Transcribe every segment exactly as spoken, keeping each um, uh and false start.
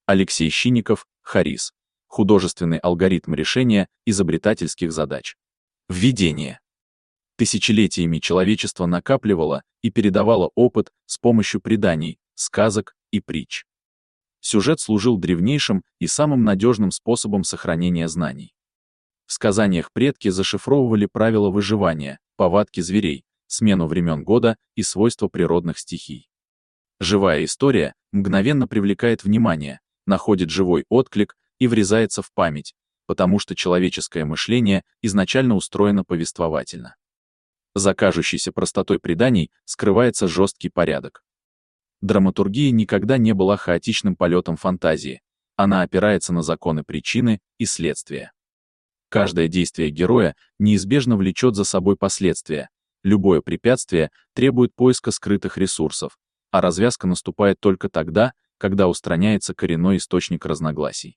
Алексей Щинников, Харис. Художественный алгоритм решения изобретательских задач. Введение. Тысячелетиями человечество накапливало и передавало опыт с помощью преданий, сказок и притч. Сюжет служил древнейшим и самым надежным способом сохранения знаний. В сказаниях предки зашифровывали правила выживания, повадки зверей, смену времен года и свойства природных стихий. Живая история мгновенно привлекает внимание, находит живой отклик и врезается в память, потому что человеческое мышление изначально устроено повествовательно. За кажущейся простотой преданий скрывается жесткий порядок. Драматургия никогда не была хаотичным полетом фантазии, она опирается на законы причины и следствия. Каждое действие героя неизбежно влечет за собой последствия, любое препятствие требует поиска скрытых ресурсов, а развязка наступает только тогда, когда устраняется коренной источник разногласий.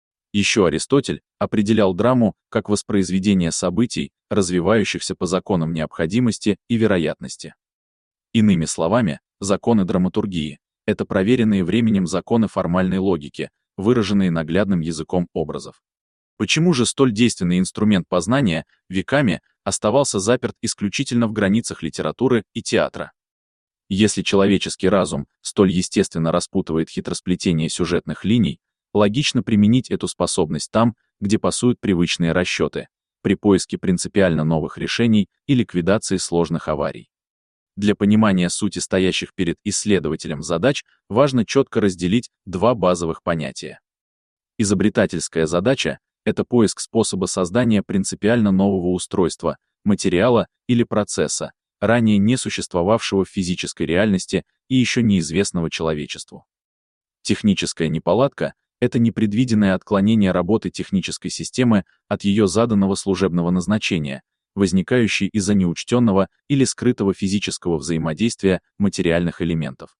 Еще Аристотель определял драму как воспроизведение событий, развивающихся по законам необходимости и вероятности. Иными словами, законы драматургии — это проверенные временем законы формальной логики, выраженные наглядным языком образов. Почему же столь действенный инструмент познания веками оставался заперт исключительно в границах литературы и театра? Если человеческий разум столь естественно распутывает хитросплетение сюжетных линий, логично применить эту способность там, где пасуют привычные расчеты, при поиске принципиально новых решений и ликвидации сложных аварий. Для понимания сути стоящих перед исследователем задач важно четко разделить два базовых понятия. Изобретательская задача — это поиск способа создания принципиально нового устройства, материала или процесса, ранее не существовавшего в физической реальности и еще неизвестного человечеству. Техническая неполадка — это непредвиденное отклонение работы технической системы от ее заданного служебного назначения, возникающее из-за неучтенного или скрытого физического взаимодействия материальных элементов.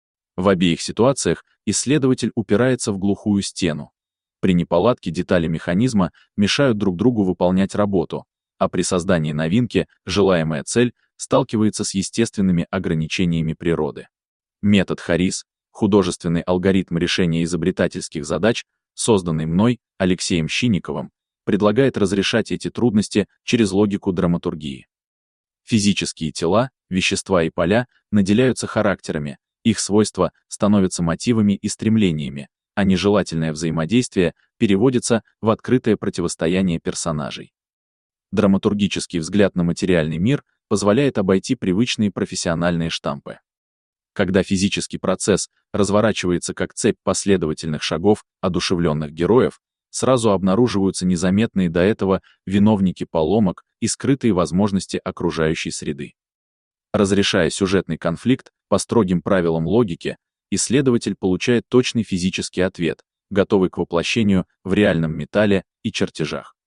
В обеих ситуациях исследователь упирается в глухую стену. При неполадке детали механизма мешают друг другу выполнять работу, а при создании новинки желаемая цель сталкивается с естественными ограничениями природы. Метод Харис, художественный алгоритм решения изобретательских задач, созданный мной, Алексеем Щинниковым, предлагает разрешать эти трудности через логику драматургии. Физические тела, вещества и поля наделяются характерами, их свойства становятся мотивами и стремлениями, а нежелательное взаимодействие переводится в открытое противостояние персонажей. Драматургический взгляд на материальный мир позволяет обойти привычные профессиональные штампы. Когда физический процесс разворачивается как цепь последовательных шагов одушевленных героев, сразу обнаруживаются незаметные до этого виновники поломок и скрытые возможности окружающей среды. Разрешая сюжетный конфликт по строгим правилам логики, исследователь получает точный физический ответ, готовый к воплощению в реальном металле и чертежах.